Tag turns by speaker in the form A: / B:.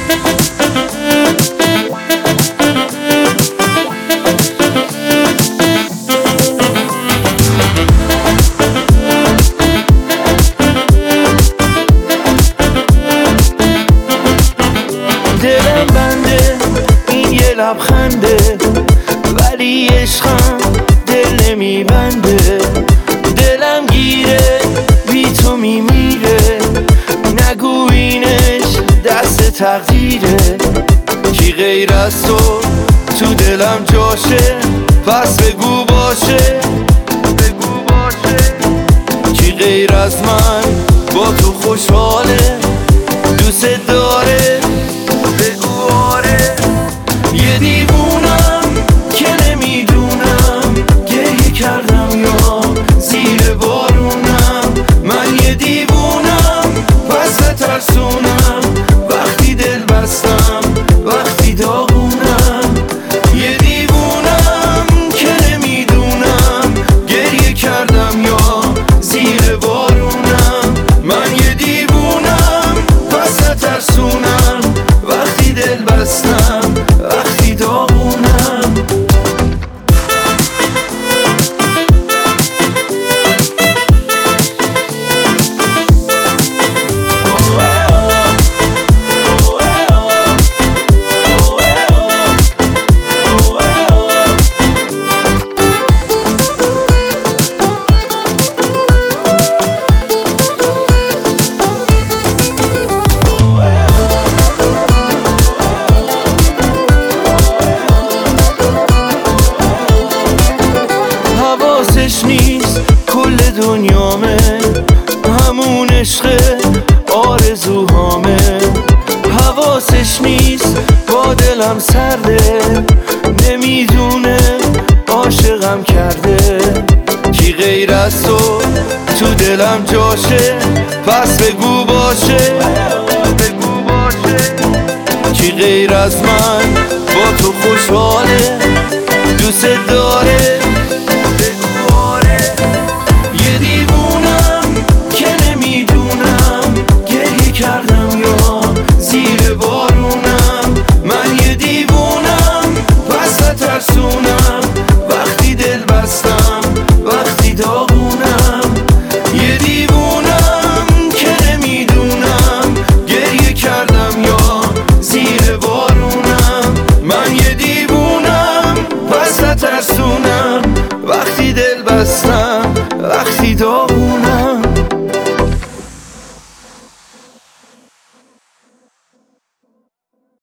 A: دلم بنده این یه لبخنده، ولی عشقم دل نمیبنده. دلم گیره بی تو میمیره، نگو اینش دست تقدیره. کی غیر از تو دلم جاشه، پس بگو باشه. کی غیر از من با تو خوشحاله، دوست داره، بگو آره. یه دیوونم که نمیدونم گریه کردم یا زیر بارونم. من یه دیوونم پس بترسونم، وقتی دل بستم وقتی داغونم. یه دیوونم که نمیدونم گریه کردم یا زیر بارونم. من یه دیوونم پس بترسونم، وقتی دل بستم وقتی داغونم. حواسش نیست کل دنیامه، همون عشق آرزوهامه. حواسش نیست با دلم سرده، نمیدونه عاشقم کرده. کی غیر از تو دلم جاشه، پس بگو باشه. کی غیر از من با تو خوشحاله، دوست داره، یه دیوونم که نمیدونم گریه کردم